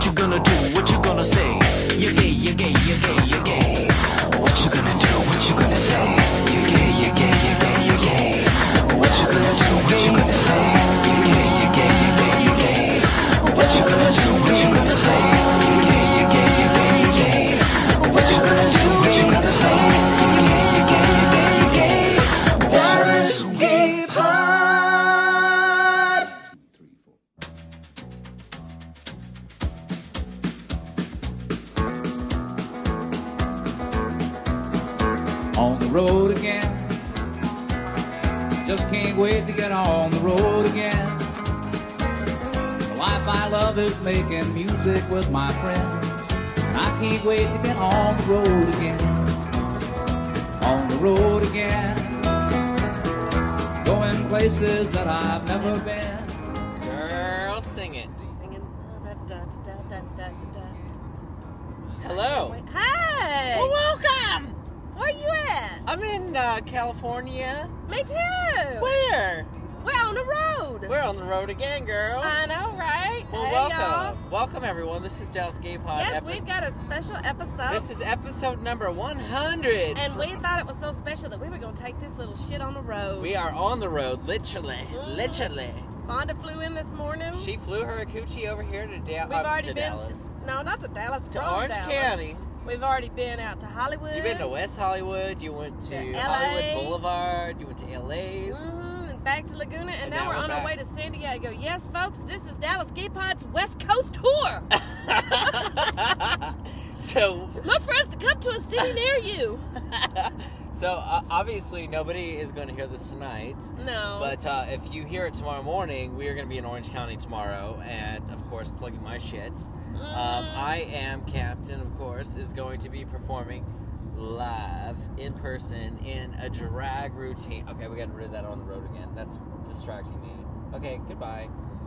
you gonna do? What you gonna say? You're gay, you're gay, you're gay, you're gay. What you gonna do? What you gonna say? You're gay, you're gay, you're gay, you're gay. What you gonna do? What you gonna say? You're gay, you're gay, you're gay, you're gay. What you gonna do? What you gonna say? You're gay, you're gay, you're gay, you're gay. What you gonna do? What you gonna say? You're gay, you're gay, you're gay, you're gay. Dallas Gay Pod. 3, 4. On the road again. Just can't wait to get on the road again. The life I love is making music with my friends. And I can't wait to get on the road again. On the road again. Going places that I've never been. Girl, sing it. Singing. Hello. Hey! Well, welcome. Where you at? I'm in California. Me too. Where? We're on the road. We're on the road again, girl. I know, right? Well, Hey, welcome. y'all. Welcome, everyone. This is Dallas Gay Pod. Yes, we've got a special episode. This is episode number 100. And we thought it was so special that we were going to take this little shit on the road. We are on the road, literally. Literally. Fonda flew in this morning. She flew her coochie over here to, We've already to been Dallas. No, not to Dallas. To from Orange Dallas. County. We've already been out to Hollywood. You've been to West Hollywood. You went to To LA. Hollywood Boulevard. You went to LA's. And back to Laguna, and now we're on our back. way to San Diego. Yes, folks, this is Dallas Gay Pod's West Coast tour. So, Look for us to come to a city near you. Obviously nobody is going to hear this tonight. No. But if you hear it tomorrow morning, we are going to be in Orange County tomorrow, and of course, plugging my shits. I am Captain, of course, is going to be performing live in person in a drag routine. Okay, we got rid of that on the road again. That's distracting me. Okay, goodbye.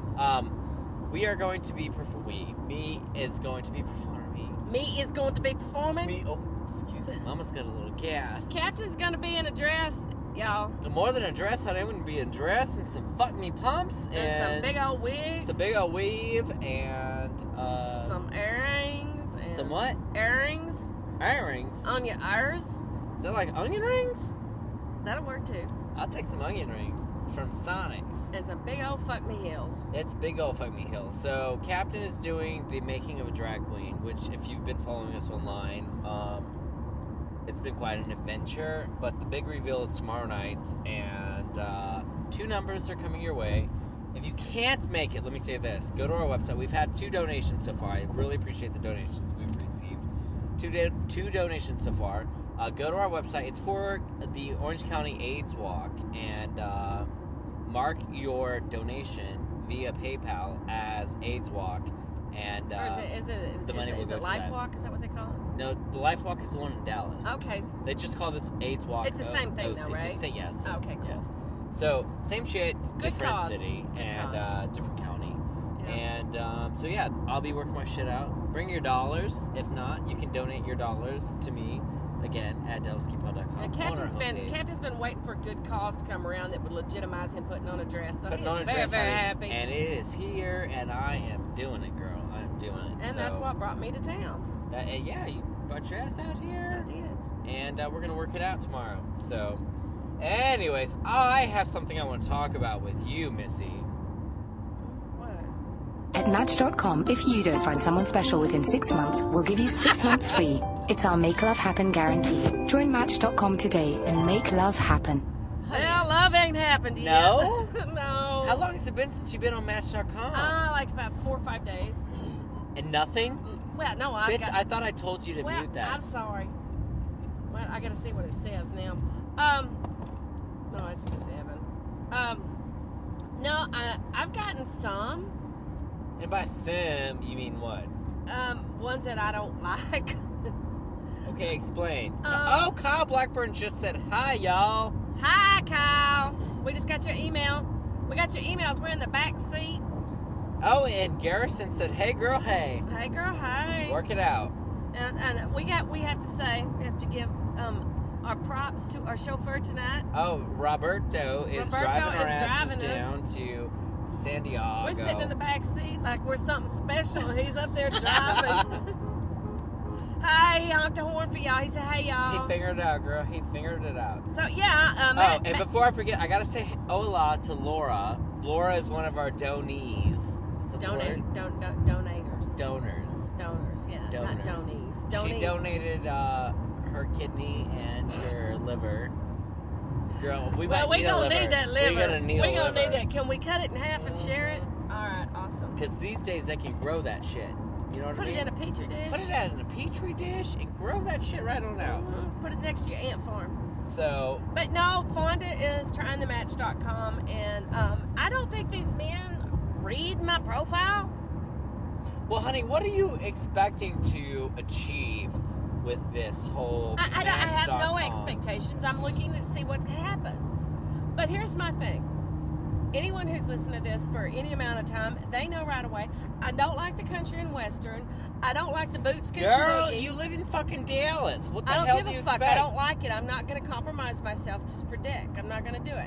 We are going to be me is going to be performing. Me is going to be performing. Excuse me. Mama's got a little gas. Captain's going to be in a dress, y'all. More than a dress, honey, I'm going to be in a dress and some fuck me pumps And some big old wig. Some big old weave and Some earrings. And some what? Earrings. Earrings. On your ears. Is that like onion rings? That'll work too. I'll take some onion rings from Sonic's. And some big old fuck me heels. It's big old fuck me hill. So Captain is doing the making of a drag queen, which if you've been following us online, it's been quite an adventure. But the big reveal is tomorrow night, and 2 numbers are coming your way. If you can't make it, let me say this: go to our website. We've had 2 donations so far. I really appreciate the donations we've received. 2 donations so far. Go to our website. It's for the Orange County AIDS Walk, and mark your donation via PayPal as AIDS Walk, and Or is it the money will go to Life that. Walk? Is that what they call it? No, the Life Walk is the one in Dallas. Okay. They just call this AIDS Walk. It's the same thing, though, right? Yes. Okay, cool. Yeah. So same shit, Good different cause. city Good and cause. different county. Yeah. And so yeah, I'll be working my shit out. Bring your dollars. If not, you can donate your dollars to me again at DallasGayPod.com. And Captain's been waiting for a good cause to come around that would legitimize him putting on a dress. So he's very, very happy. And it is here, and I am doing it, girl. I am doing it. And so, that's what brought me to town. yeah, you brought your ass out I here. did. And we're going to work it out tomorrow. So, anyways, I have something I want to talk about with you, Missy. What? At Match.com, if you don't find someone special within 6 months, we'll give you 6 months free. It's our Make Love Happen guarantee. Join Match.com today and make love happen. Well, love ain't happened yet. No? No. How long has it been since you've been on Match.com? Like about 4 or 5 days. And nothing? Well, no, I Bitch, got... I thought I told you to well, mute that. I'm sorry. Well, I gotta see what it says now. No, it's just Evan. No, I've gotten some. And by them, you mean what? Ones that I don't like. Okay, explain. Kyle Blackburn just said, hi, y'all. Hi, Kyle. We just got your email. We got your emails. We're in the back seat. Oh, and Garrison said, hey, girl, hey. Hey, girl, hey. Work it out. And we have to give our props to our chauffeur tonight. Oh, Roberto is driving our asses us. down to San Diego. We're sitting in the back seat like we're something special, and he's up there driving. Hey, he honked a horn for y'all. He said, hey, y'all. He figured it out, girl. He figured it out. So, yeah. And before I forget, I gotta say hola to Laura. Laura is one of our donees. Donators. Donors. Donors, yeah. Not donies. She donated her kidney and her liver. Girl, we gonna need that liver. We're gonna need that. Can we cut it in half and share it? All right, awesome. Because these days they can grow that shit. You know what I mean? Put it in a petri dish. Put it in a petri dish and grow that shit right on out. Mm-hmm. Put it next to your ant farm. So. But no, Fonda is tryingthematch.com, and I don't think these men read my profile. Well, honey, what are you expecting to achieve with this whole I have no Match.com? expectations. I'm looking to see what happens. But here's my thing. Anyone who's listened to this for any amount of time, they know right away, I don't like the country and western. I don't like the boot scoot. Girl, boogie. you live in fucking Dallas. What the hell I don't do you give a fuck. expect? I don't like it. I'm not going to compromise myself just for dick. I'm not going to do it.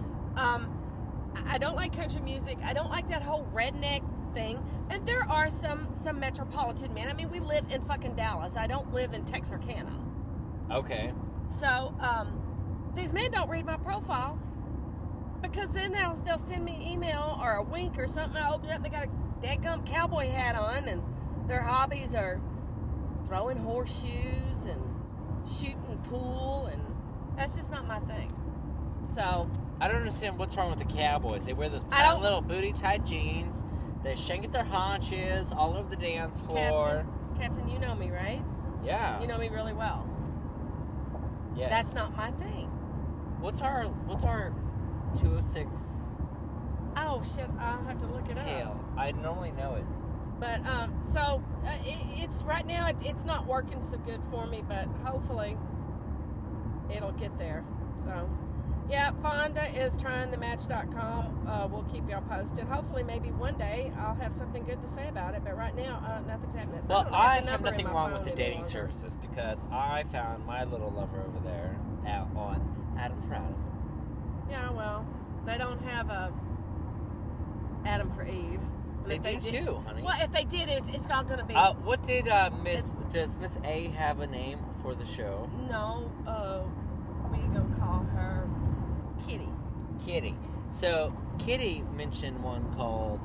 I don't like country music. I don't like that whole redneck thing. And there are some metropolitan men. I mean, we live in fucking Dallas. I don't live in Texarkana. Okay. So, these men don't read my profile because then they'll send me an email or a wink or something. I open it up and they got a dadgum cowboy hat on, and their hobbies are throwing horseshoes and shooting pool, and that's just not my thing. So I don't understand what's wrong with the Cowboys. They wear those tight little booty-tight jeans. They shake at their haunches all over the dance floor. Captain, you know me, right? Yeah. You know me really well. Yes. That's not my thing. What's our 206? Oh shit! I'll have to look it up. Hell, I normally know it. But it's right now. It's not working so good for me, but hopefully it'll get there. So. Yeah, Fonda is tryingthematch.com. We'll keep y'all posted. Hopefully, maybe one day I'll have something good to say about it. But right now, nothing's happening. Well, I have nothing wrong with the dating services because I found my little lover over there out on Adam for Adam. Yeah, well, they don't have a Adam for Eve. They do too, honey. Well, if they did, it's not going to be. What did does Miss A have a name for the show? No, we gonna call her Kitty. So Kitty mentioned one called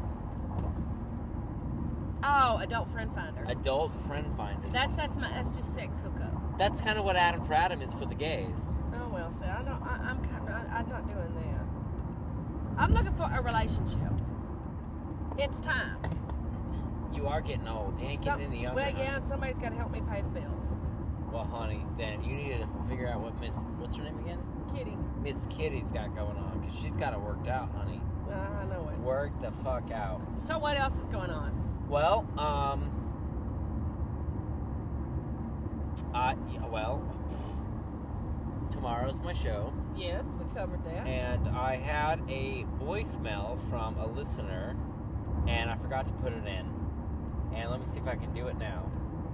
Adult Friend Finder. Adult Friend Finder. That's just sex hookup. That's kind of what Adam for Adam is for the gays. Oh well, see, I'm not doing that. I'm looking for a relationship. It's time. You are getting old. You ain't getting any younger. Well, yeah, and somebody's got to help me pay the bills. Well, honey, then you need to figure out what's her name again? Kitty. Miss Kitty's got going on, because she's got it worked out, honey. I know it. Work the fuck out. So what else is going on? Well, tomorrow's my show. Yes, we covered that. And I had a voicemail from a listener, and I forgot to put it in. And let me see if I can do it now.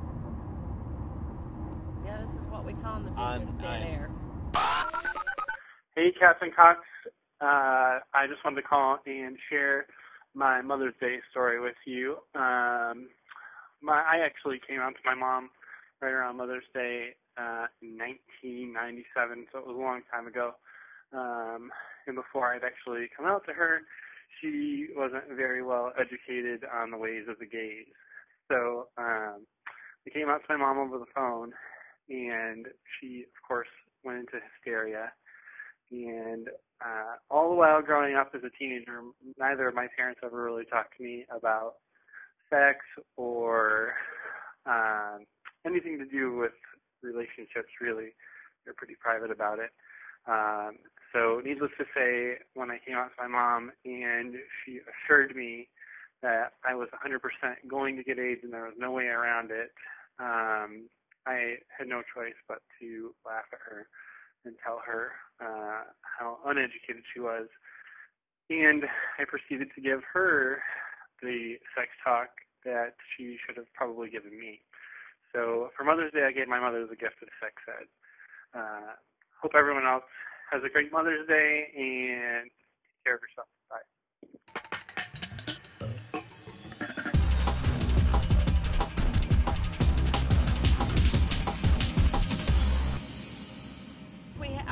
Yeah, this is what we call in the business dead air. Hey, Captain Cox. I just wanted to call and share my Mother's Day story with you. I actually came out to my mom right around Mother's Day in 1997, so it was a long time ago. And before I'd actually come out to her, she wasn't very well educated on the ways of the gays. So I came out to my mom over the phone, and she, of course, went into hysteria. And all the while growing up as a teenager, neither of my parents ever really talked to me about sex or anything to do with relationships, really. They're pretty private about it. So needless to say, when I came out to my mom and she assured me that I was 100% going to get AIDS and there was no way around it, I had no choice but to laugh at her and tell her how uneducated she was. And I proceeded to give her the sex talk that she should have probably given me. So for Mother's Day, I gave my mother the gift of sex ed. Hope everyone else has a great Mother's Day and take care of yourself. Bye.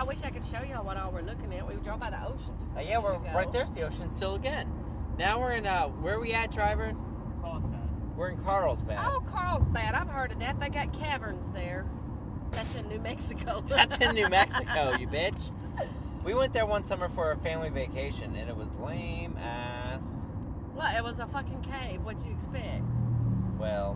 wish I could show y'all what all we're looking at. We drove by the ocean just a Yeah, we're minute ago. right there's the ocean still again. Now we're in where are we at, driver? Carlsbad. We're in Carlsbad. Oh, Carlsbad. I've heard of that. They got caverns there. That's in New Mexico. That's in New Mexico, you bitch. We went there one summer for a family vacation, and it was lame ass. Well, it was a fucking cave. What'd you expect? Well,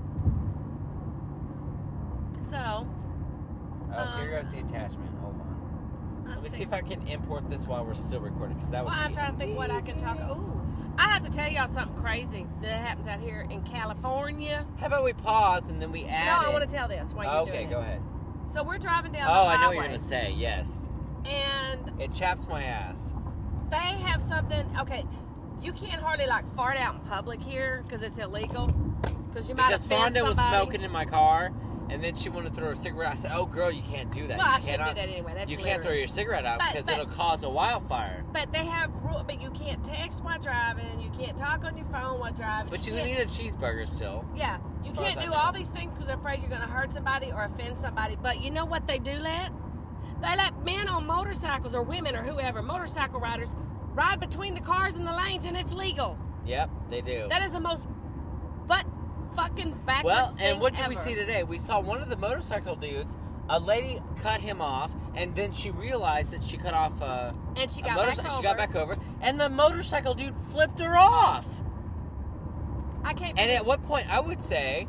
So, here goes the attachment. Hold on. I'm Let me see thinking- if I can import this while we're still recording, because that would Well, I'm be trying to think what I can talk. Ooh, I have to tell y'all something crazy that happens out here in California. How about we pause and then we add No, I it? want to tell this while you're Okay, doing go it. ahead. So we're driving down Oh, the I highway. know what you're going to say. Yes. And It chaps my ass. they have something. Okay, you can't hardly like fart out in public here because it's illegal. Because you might Because offend Fonda was somebody. smoking in my car, and then she wanted to throw her cigarette. I said, "Oh, girl, you can't do that. Well, you I shouldn't do cannot- that anyway. That's you can't throw littering. your cigarette out But- because but- it'll cause a wildfire. But they have rules. But you can't text while driving. You can't talk on your phone while driving. But you can't- need a cheeseburger still. Yeah, you As far can't as I do know. all these things because they're afraid you're going to hurt somebody or offend somebody. But you know what they do let? They let men on motorcycles or women or whoever, motorcycle riders, ride between the cars and the lanes, and it's legal. Yep, they do. That is the most butt fucking backwards Well, thing and what did we ever. see today? We saw one of the motorcycle dudes. A lady cut him off, and then she realized that she cut off And she a got motorcycle. back over. She got back over, and the motorcycle dude flipped her off. I can't. And at what point I would say,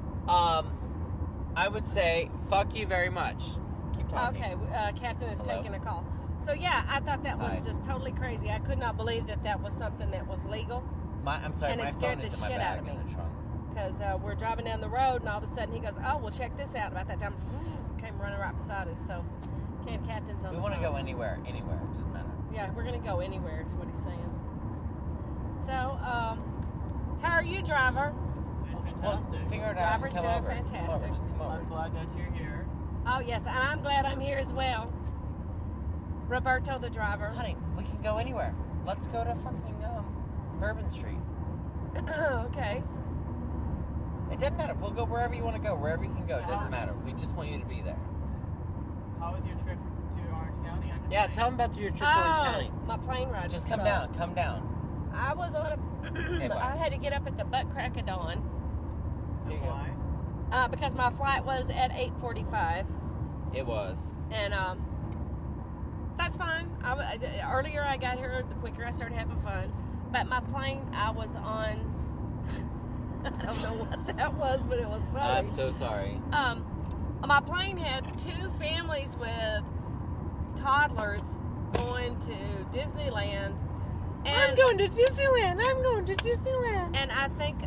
fuck you very much. Keep talking. Okay, Captain is Hello? taking a call. So yeah, I thought that was Hi. just totally crazy. I could not believe that that was something that was legal. I'm sorry, And it my scared phone is the in my shit bag out of in me. the trunk. Because we're driving down the road, and all of a sudden he goes, "Oh, well, check this out." About that time, came running right beside us. So, Captain's on We the want to phone. go anywhere. It doesn't matter. Yeah, we're gonna go anywhere. Is what he's saying. So, how are you, driver? Doing Well, fantastic. figure it out. Driver's Come doing over. fantastic. Come over. Just come over. I'm glad that you're here. Oh yes, and I'm glad I'm here as well. Roberto, the driver. Honey, we can go anywhere. Let's go to fucking Bourbon Street. Okay. It doesn't matter. We'll go wherever you want to go. Wherever you can go. It doesn't Alright. matter. We just want you to be there. How was your trip to Orange County? on your Yeah, plane? tell them about your trip to Orange County. My plane ride. Just was come down. Come down. I was on a. Okay, bye. I had to get up at the butt crack of dawn Here you go. Why? because my flight was at 8:45, It was. and that's fine. Earlier I got here, the quicker I started having fun. But my plane, I was on. I don't know what that was, but it was funny. I'm so sorry. My plane had two families with toddlers going to Disneyland. And, going to Disneyland. I'm going to Disneyland. and I think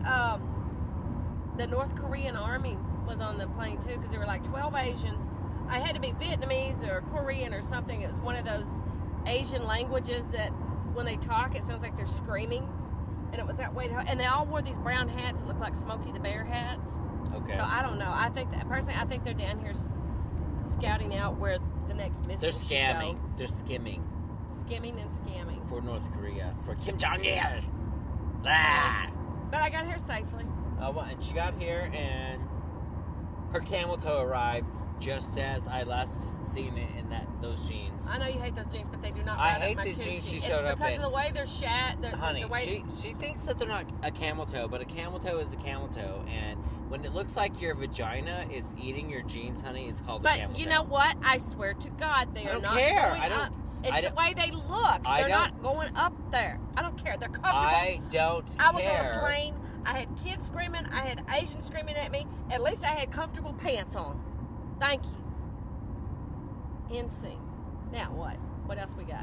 the North Korean Army was on the plane too, because there were like 12 Asians. I had to be Vietnamese or Korean or something. It was one of those Asian languages that when they talk, it sounds like they're screaming. And it was that way. And they all wore these brown hats that looked like Smokey the Bear hats. Okay. So I don't know. I think that personally, I think they're down here scouting out where the next mission They're should scamming. go. They're skimming Skimming and scamming. for North Korea. For Kim Jong-il. Ah. But I got here safely. Well, and she got here, and her camel toe arrived just as I last seen it in those jeans. I know you hate those jeans, but they do not. I ride up hate my the coochie. jeans she It's showed up because in. of the way they're Honey, the way she thinks that they're not a camel toe, but a camel toe is a camel toe, and when it looks like your vagina is eating your jeans, honey, it's called a camel toe. But you know what? I swear to God, they I are don't not care. going I don't- up. It's I the don't- way they look. I They're don't- not going up there. I don't care. They're comfortable. I don't I was care. on a plane. I had kids screaming. I had Asians screaming at me. At least I had comfortable pants on. Thank you. NC. Now what? What else we got?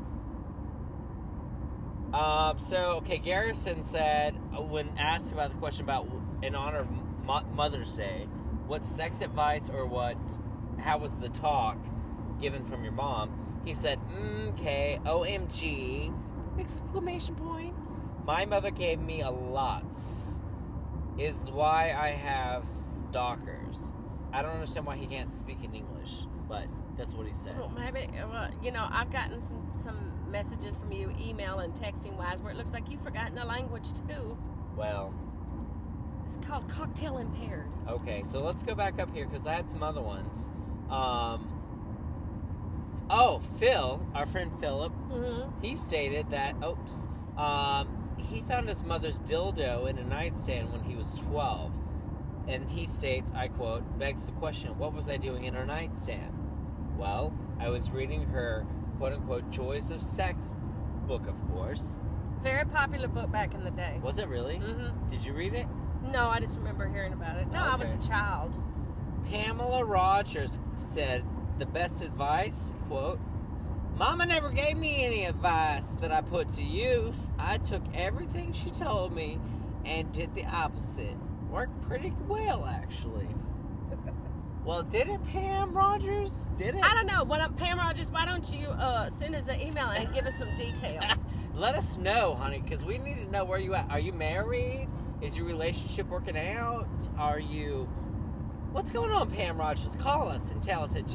Okay, Garrison said, when asked about the question about, in honor of Mother's Day, what sex advice or how was the talk given from your mom? He said, okay, OMG, exclamation point. My mother gave me a lot. Is why I have stalkers. I don't understand why he can't speak in English, but that's what he said. Well, maybe, I've gotten some messages from you, email and texting wise, where it looks like you've forgotten a language too. Well, It's called cocktail impaired. okay, so let's go back up here because I had some other ones. Phil, our friend Philip, Mm-hmm. he stated that, he found his mother's dildo in a nightstand when he was 12. And he states, I quote, begs the question, what was I doing in her nightstand? Well, I was reading her, quote-unquote, Joys of Sex book, of course. Very popular book back in the day. Was it really? Mm-hmm. Did you read it? No, I just remember hearing about it. No, I was Okay. a child. Pamela Rogers said the best advice, quote, Mama never gave me any advice that I put to use. I took everything she told me and did the opposite. Worked pretty well, actually. Well, did it, Pam Rogers? Did it? I don't know. Pam Rogers, why don't you send us an email and give us some details? Let us know, honey, because we need to know where you at. Are you married? Is your relationship working out? What's going on, Pam Rogers? Call us and tell us at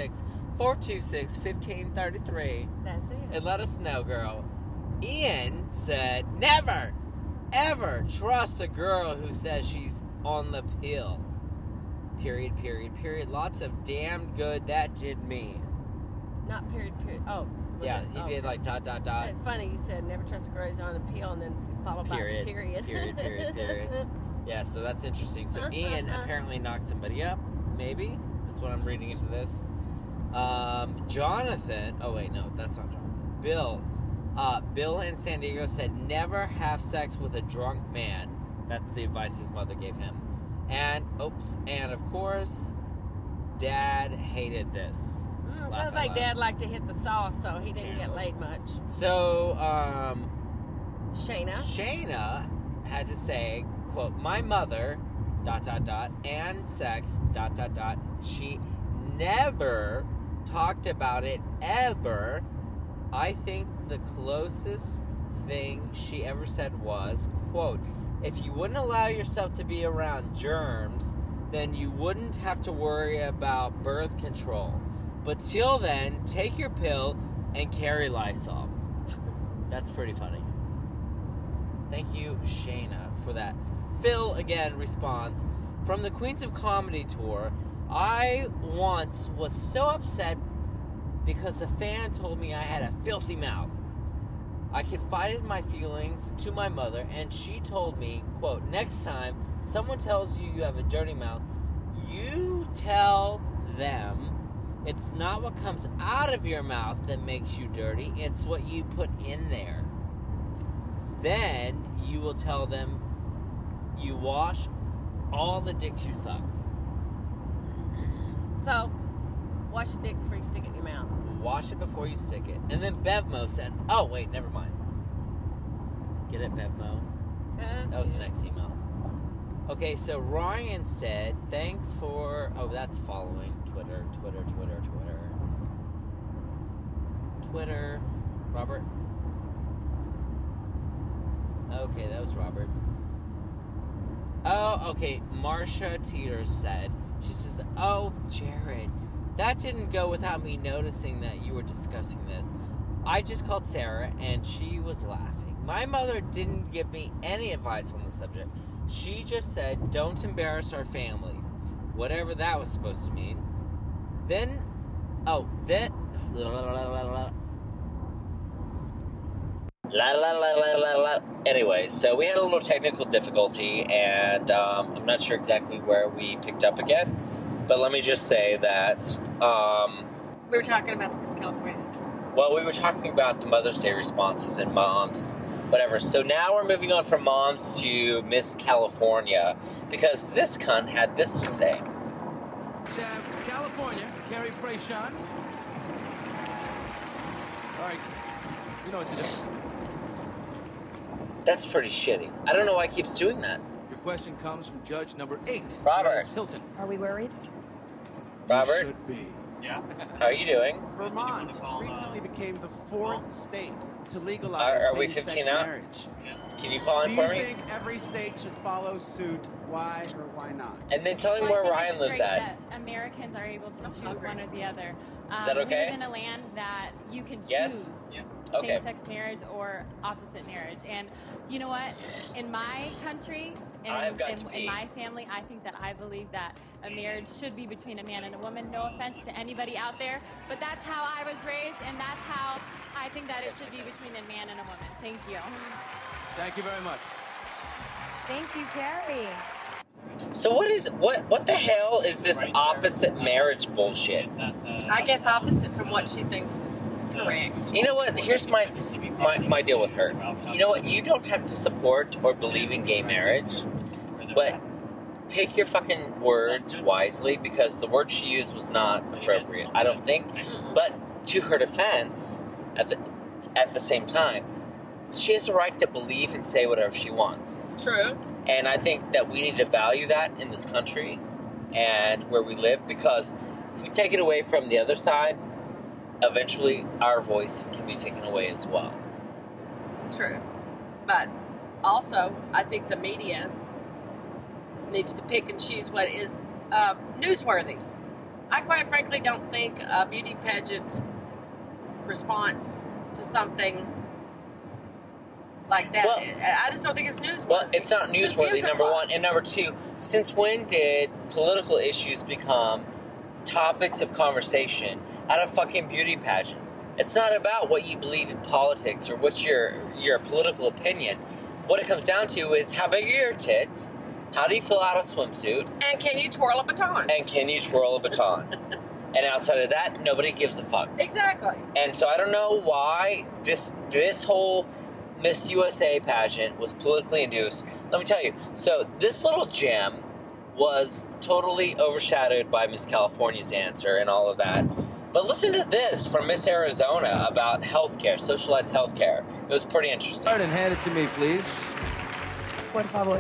206-426-1533. That's it. And let us know, girl. Ian said, never, ever trust a girl who says she's on the pill. Period, period, period. Lots of damn good that did me. Not period. Oh. was Yeah, it? he Oh, did okay. like ... It's funny you said never trust a girl who's on a pill and then followed Period. by a period. Period. Yeah, so that's interesting. So Ian apparently knocked somebody up. Maybe. That's what I'm reading into this. Jonathan. Oh, wait, no, that's not Jonathan. Bill. Bill in San Diego said never have sex with a drunk man. That's the advice his mother gave him. And of course, Dad hated this. Sounds like Dad liked to hit the sauce, so he didn't get laid much. So, Shayna had to say, quote, my mother, ... and sex, ... she never talked about it ever. I think the closest thing she ever said was, quote, if you wouldn't allow yourself to be around germs, then you wouldn't have to worry about birth control. But till then, take your pill and carry Lysol. That's pretty funny. Thank you, Shayna, for that. Phil, again, responds, from the Queens of Comedy tour, I once was so upset because a fan told me I had a filthy mouth. I confided my feelings to my mother, and she told me, quote, next time someone tells you you have a dirty mouth, you tell them it's not what comes out of your mouth that makes you dirty, it's what you put in there. Then you will tell them you wash all the dicks you suck. So, wash your dick before you stick it in your mouth. Wash it before you stick it. And then Bevmo said, oh, wait, never mind. Get it, Bevmo? That was the next email. Okay, so Ryan said, thanks for... Oh, that's following. Twitter. Robert? Okay, that was Robert. Oh, okay. Marsha Teeters said, she says, oh, Jared, that didn't go without me noticing that you were discussing this. I just called Sarah, and she was laughing. My mother didn't give me any advice on the subject. She just said, don't embarrass our family. Whatever that was supposed to mean. Anyway, so we had a little technical difficulty, and I'm not sure exactly where we picked up again. But let me just say that... we were talking about the Miss California. Well, we were talking about the Mother's Day responses and moms, whatever. So now we're moving on from moms to Miss California, because this cunt had this to say. California, Carrie Prashon. All right, you know what to do. That's pretty shitty. I don't know why he keeps doing that. Your question comes from Judge number 8, Robert. Charles Hilton. Are we worried? Robert, Should be. Yeah. how are you doing? Vermont recently became the fourth state to legalize Are we same-sex 15 out? marriage. Can you call in Do for you me? think every state should follow suit? Why or why not? And then tell me where Ryan lives at. That Americans are able to choose one or the other. Is that okay? We live in a land that you can choose. Yes? Okay. same-sex marriage or opposite marriage. And you know what? In my country, I've got to in pee. my family, I think that I believe that a marriage should be between a man and a woman. No offense to anybody out there, but that's how I was raised, and that's how I think that it should be between a man and a woman. Thank you. Thank you very much. Thank you, Carrie. So what the hell is this opposite marriage bullshit? I guess opposite from what she thinks is correct. You know what? Here's my deal with her. You know what? You don't have to support or believe in gay marriage, but pick your fucking words wisely, because the word she used was not appropriate, I don't think. But to her defense, at the same time, she has the right to believe and say whatever she wants. True. And I think that we need to value that in this country and where we live, because if we take it away from the other side, eventually our voice can be taken away as well. True. But also, I think the media needs to pick and choose what is newsworthy. I quite frankly don't think a beauty pageant's response to something like that, Well, I just don't think it's newsworthy. Well, it's not Who gives newsworthy, a number fuck? one. And number two, since when did political issues become topics of conversation at a fucking beauty pageant? It's not about what you believe in politics or what's your political opinion. What it comes down to is, how big are your tits? How do you fill out a swimsuit? And can you twirl a baton? And can you twirl a baton? And outside of that, nobody gives a fuck. Exactly. And so I don't know why this whole Miss USA pageant was politically induced. Let me tell you. So this little gem was totally overshadowed by Miss California's answer and all of that. But listen to this from Miss Arizona about healthcare, socialized healthcare. It was pretty interesting. Start and hand it to me, please. Por favor.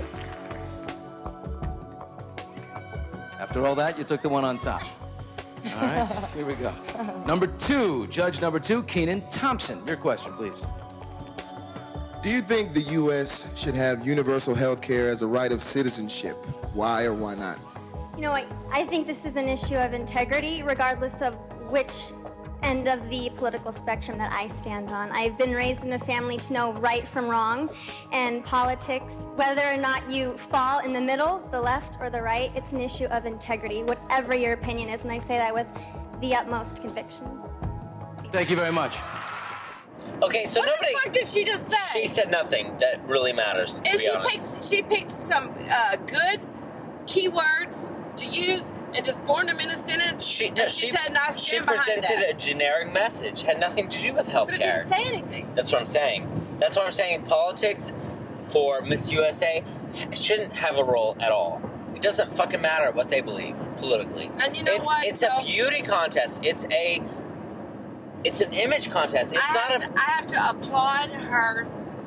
After all that, you took the one on top. All right, here we go. Number 2, judge number 2, Keenan Thompson. Your question, please. Do you think the U.S. should have universal health care as a right of citizenship? Why or why not? You know, I think this is an issue of integrity, regardless of which end of the political spectrum that I stand on. I've been raised in a family to know right from wrong, and politics, whether or not you fall in the middle, the left or the right, it's an issue of integrity, whatever your opinion is, and I say that with the utmost conviction. Thank you very much. Okay, so what nobody... What the fuck did she just say? She said nothing that really matters, to be honest. She picked some good keywords to use and just formed them in a sentence. She said, "And I stand behind presented that." a generic message, had nothing to do with healthcare. But it didn't say anything. That's what I'm saying. That's what I'm saying. Politics for Miss USA shouldn't have a role at all. It doesn't fucking matter what they believe politically. And you know what? It's a beauty contest. It's an image contest. I have to applaud her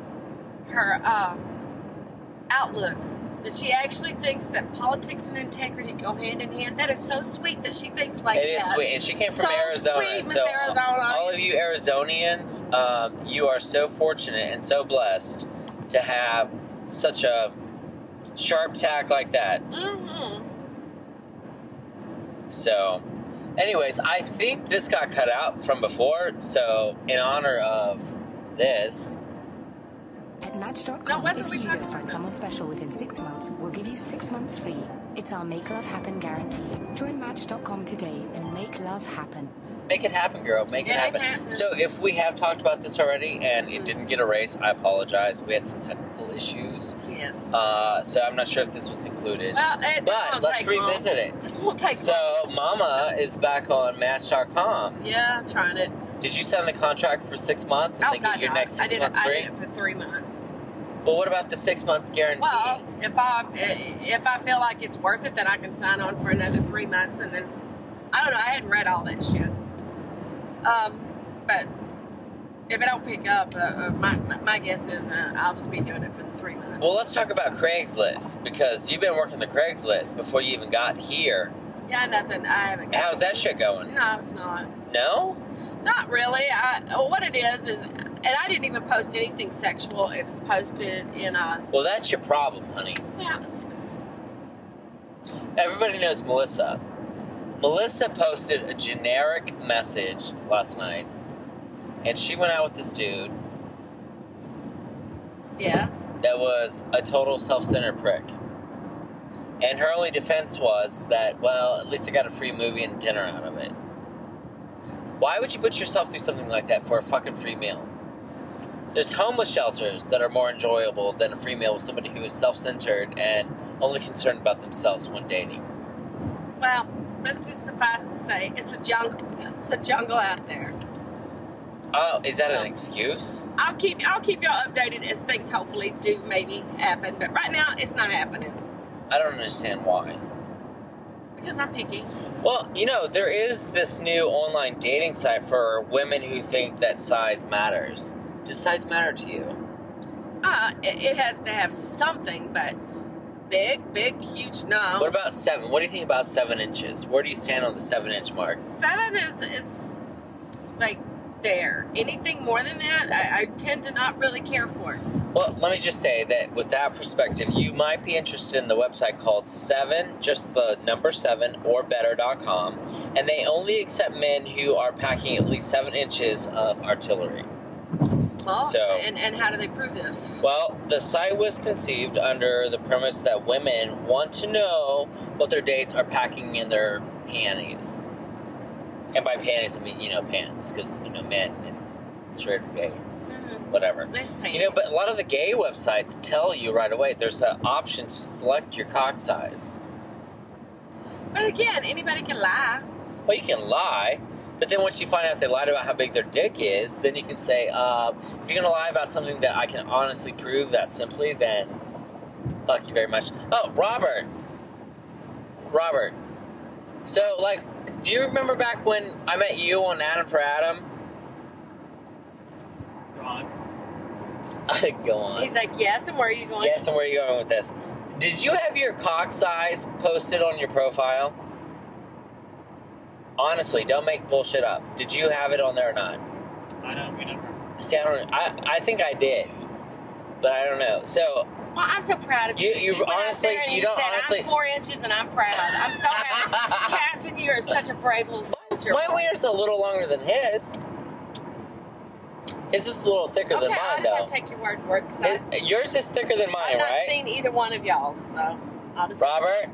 outlook. That she actually thinks that politics and integrity go hand in hand. That is so sweet that she thinks like that. It is sweet, and she came from so Arizona. Sweet, Miss so Arizona. all of you Arizonians, you are so fortunate and so blessed to have such a sharp tack like that. Mm-hmm. So, anyways, I think this got cut out from before. So, in honor of this. At Match.com, if you don't find someone special within 6 months, we'll give you 6 months free. It's our Make Love Happen guarantee. Join Match.com today and make love happen. Make it happen, girl. Make it happen. So if we have talked about this already and it didn't get erased, I apologize. We had some technical issues. Yes. So I'm not sure if this was included. Well, but let's revisit it. This won't take So Mama is back on Match.com. Yeah, I'm trying it. Did you sign the contract for 6 months and then get your next 6 months free? I did it for 3 months. Well, what about the 6 month guarantee? Well, if I feel like it's worth it, then I can sign on for another 3 months, and then I don't know. I hadn't read all that shit. But if it don't pick up, my guess is I'll just be doing it for the 3 months. Well, let's talk about Craigslist, because you've been working the Craigslist before you even got here. Yeah, nothing. I haven't. How's that shit going? No, it's not. No? Not really. What it is, and I didn't even post anything sexual. It was posted in a... Well, that's your problem, honey. Well, everybody knows Melissa. Melissa posted a generic message last night, and she went out with this dude. Yeah. That was a total self-centered prick. And her only defense was that, well, at least I got a free movie and dinner out of it. Why would you put yourself through something like that for a fucking free meal? There's homeless shelters that are more enjoyable than a free meal with somebody who is self-centered and only concerned about themselves when dating. Well, let's just suffice to say, it's a jungle. It's a jungle out there. Oh, is that an excuse? I'll keep y'all updated as things hopefully do maybe happen, but right now it's not happening. I don't understand why. Because I'm picky. Well, you know, there is this new online dating site for women who think that size matters. Does size matter to you? It has to have something, but big, huge, no. What about 7? What do you think about 7 inches? Where do you stand on the 7-inch mark? 7 is like there. Anything more than that, I tend to not really care for. Well, let me just say that with that perspective, you might be interested in the website called 7, just the number 7, or better.com, and they only accept men who are packing at least 7 inches of artillery. Oh, so, and how do they prove this? Well, the site was conceived under the premise that women want to know what their dates are packing in their panties. And by panties, I mean, you know, pants, because, you know, men and straight or gay, whatever. Nice pants. You know, but a lot of the gay websites tell you right away there's an option to select your cock size. But again, anybody can lie. Well, you can lie, but then once you find out they lied about how big their dick is, then you can say, if you're going to lie about something that I can honestly prove that simply, then fuck you very much. Oh, Robert. So, like, do you remember back when I met you on Adam for Adam? Go on. Go on. He's like, yes, and where are you going? Yes, and where are you going with this? Did you have your cock size posted on your profile? Honestly, don't make bullshit up. Did you have it on there or not? I don't remember. See, I think I did, but I don't know. So, well, I'm so proud of you. You honestly, you don't said, honestly. I'm 4 inches and I'm proud. I'm so happy. Captain, you are such a brave little soldier. My wiener's a little longer than his. His is a little thicker than mine, I just though. have to take your word for it. Yours is thicker than mine, I've not right? seen either one of y'all's, so I'll just. Robert?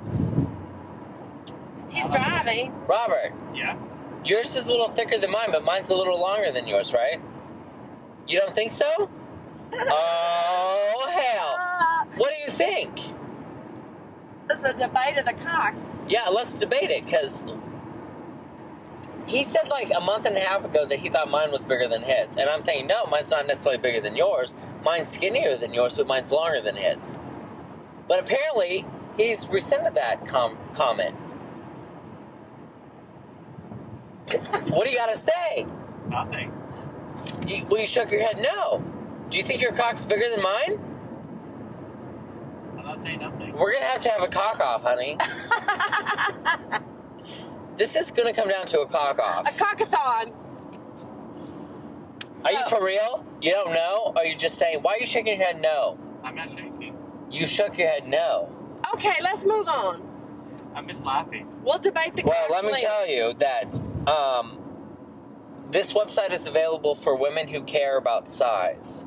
He's driving. Robert? Yeah? Yours is a little thicker than mine, but mine's a little longer than yours, right? You don't think so? Oh, hell. What do you think? It's a debate of the cock. Yeah, let's debate it, because he said like a month and a half ago that he thought mine was bigger than his. And I'm thinking, no, mine's not necessarily bigger than yours. Mine's skinnier than yours, but mine's longer than his. But apparently, he's rescinded that comment. What do you got to say? Nothing. You shook your head no. Do you think your cock's bigger than mine? I'm not saying nothing. We're going to have a cock off, honey. This is going to come down to a cock off. A cockathon. Are you for real? You don't know? Or are you just saying, why are you shaking your head no? I'm not shaking. You shook your head no. Okay, let's move on. I'm just laughing. We'll debate the Well, let me later. tell you that this website is available for women who care about size.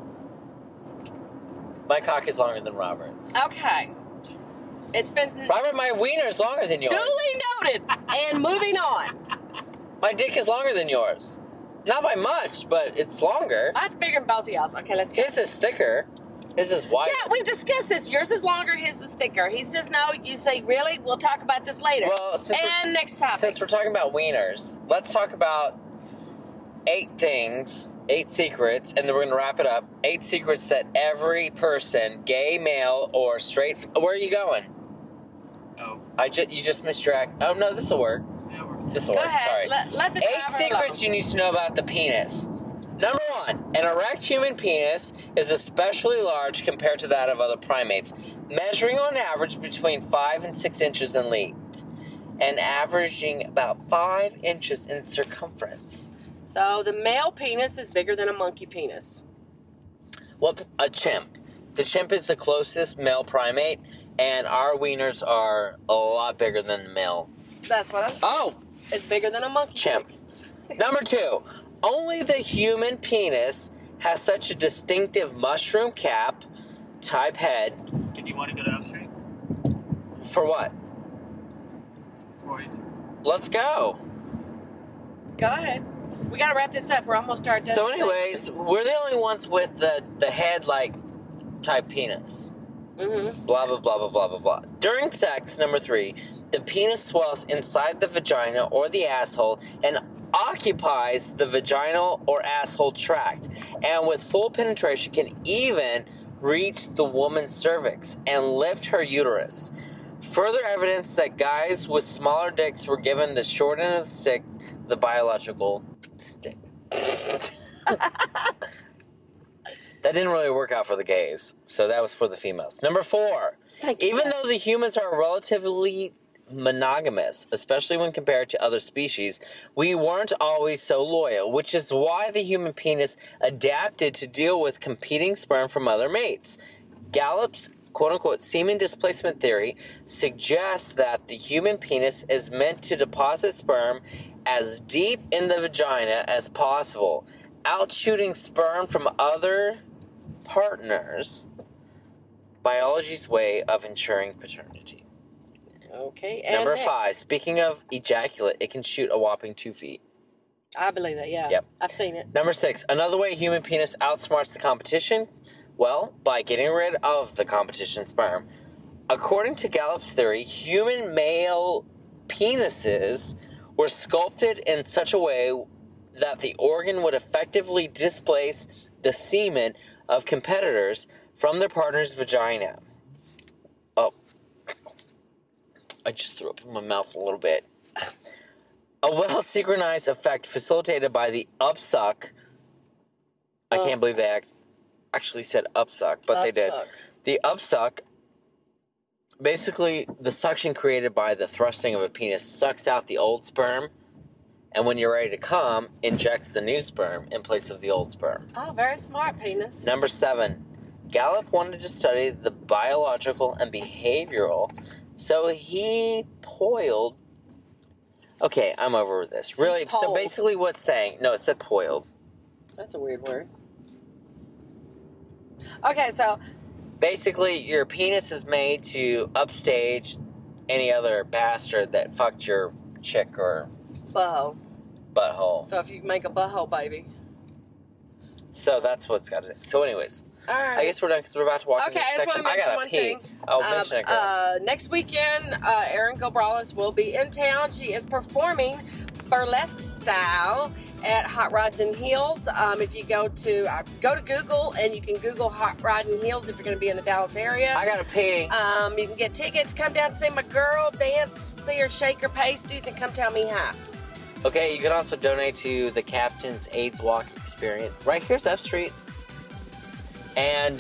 My cock is longer than Robert's. Okay. It's been... Robert, my wiener is longer than yours. Duly noted. And moving on. My dick is longer than yours. Not by much, but it's longer. That's bigger than both of y'all's. Okay, let's go. His is thicker. His is wider. Yeah, we've discussed this. Yours is longer, his is thicker. He says no. You say, really? We'll talk about this later. Well, next topic. Since we're talking about wieners, let's talk about 8 secrets, and then we're going to wrap it up. 8 secrets that every person, gay, male, or straight... Where are you going? Oh. You just missed your act. Oh, no, this will work. Yeah, we're... This will Go work, ahead. sorry. Let the 8 driver secrets alone. you need to know about the penis. Number 1, an erect human penis is especially large compared to that of other primates, measuring on average between 5 and 6 inches in length, and averaging about 5 inches in circumference. So the male penis is bigger than a monkey penis. Well, a chimp. The chimp is the closest male primate, and our wieners are a lot bigger than the male. That's what I'm saying. Oh! It's bigger than a monkey. Chimp. Number 2. only the human penis has such a distinctive mushroom cap type head. And you want to go to F Street? For what? Let's go. Go ahead. We got to wrap this up. We're almost to our So destination. anyways, we're the only ones with the head like type penis. Mm-hmm. Blah, blah, blah, blah, blah, blah, blah. During sex, number 3, the penis swells inside the vagina or the asshole and occupies the vaginal or asshole tract. And with full penetration can even reach the woman's cervix and lift her uterus. Further evidence that guys with smaller dicks were given the short end of the stick, the biological stick. That didn't really work out for the gays, so that was for the females. Number 4, even though the humans are relatively monogamous, especially when compared to other species, we weren't always so loyal, which is why the human penis adapted to deal with competing sperm from other mates. Gallup's quote-unquote semen displacement theory suggests that the human penis is meant to deposit sperm as deep in the vagina as possible, outshooting sperm from other partners, biology's way of ensuring paternity. Okay, and Number next. 5, speaking of ejaculate, it can shoot a whopping 2 feet. I believe that, yeah. Yep. I've seen it. Number 6, another way human penis outsmarts the competition, well, by getting rid of the competition sperm. According to Gallup's theory, human male penises were sculpted in such a way that the organ would effectively displace the semen of competitors from their partner's vagina. Oh, I just threw up in my mouth a little bit. A well-synchronized effect facilitated by the upsuck. I can't believe they actually said upsuck, but they did. The upsuck, basically the suction created by the thrusting of a penis sucks out the old sperm, and when you're ready to come, injects the new sperm in place of the old sperm. Oh, very smart, penis. Number 7, Gallup wanted to study the biological and behavioral, so he poiled. Okay, I'm over this. Really, so basically what's saying, no, it said poiled. That's a weird word. Okay, so basically your penis is made to upstage any other bastard that fucked your chick or butthole. So if you make a butthole baby. So that's what's got to do. So anyways, all right. I guess we're done because we're about to walk into the section. I gotta pee. Oh, mention it, girl. Next weekend, Erin Gobrales will be in town. She is performing burlesque style at Hot Rods and Heels. If you go to Google, and you can Google Hot Rod and Heels if you're going to be in the Dallas area. I gotta pee. You can get tickets, come down and see my girl, dance, see her shake her pasties, and come tell me hi. Okay, you can also donate to the Captain's AIDS Walk Experience. Right here's F Street. And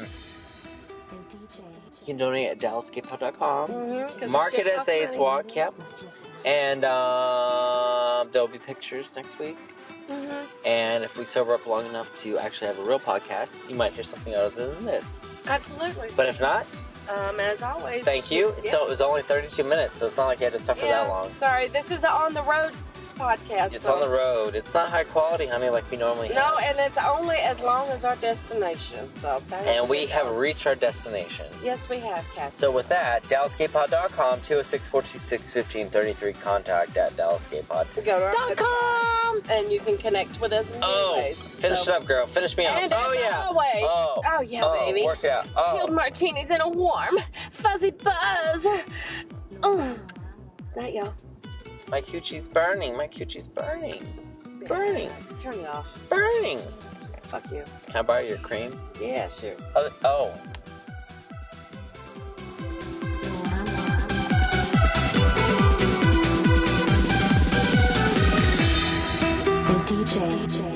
you can donate at DallasGayPod.com. Mark it as AIDS Walk, yep. And there'll be pictures next week. And if we sober up long enough to actually have a real podcast, you might hear something other than this. Absolutely. But if not, as always, thank you. So it was only 32 minutes, so it's not like you had to suffer that long. Sorry, this is an on the road podcast. It's on the road. It's not high quality, honey, like we normally have. No, and it's only as long as our destination. So and we have reached our destination. Yes, we have, Captain. So with that, DallasGayPod.com, 206-426-1533, contact at DallasGayPod. Go to our .com, and you can connect with us in many ways. Finish it up, girl. Finish me off. And Always. Oh, yeah, baby. Work it out. Chilled martinis and a warm, fuzzy buzz. Night, y'all. My coochie's burning. My coochie's burning. Burning. Turn it off. Burning. Fuck you. Can I borrow your cream? Yeah, sure. Oh. The DJ.